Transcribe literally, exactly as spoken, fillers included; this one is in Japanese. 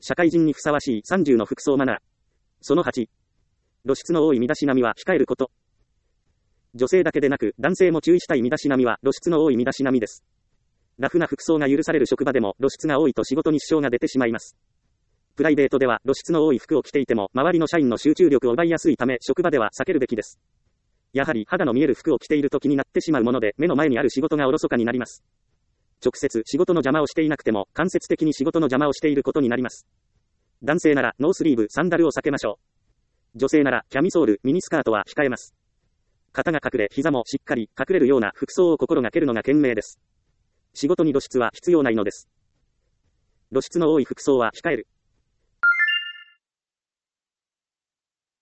社会人にふさわしいさんじゅうの服装マナー。そのはち。露出の多い身だしなみは控えること。女性だけでなく男性も注意したい身だしなみは露出の多い身だしなみです。ラフな服装が許される職場でも露出が多いと仕事に支障が出てしまいます。プライベートでは露出の多い服を着ていても周りの社員の集中力を奪いやすいため職場では避けるべきです。やはり肌の見える服を着ていると気になってしまうもので目の前にある仕事がおろそかになります。直接仕事の邪魔をしていなくても間接的に仕事の邪魔をしていることになります。男性ならノースリーブ、サンダルを避けましょう。女性ならキャミソール、ミニスカートは控えます。肩が隠れ膝もしっかり隠れるような服装を心がけるのが賢明です。仕事に露出は必要ないのです。露出の多い服装は控える。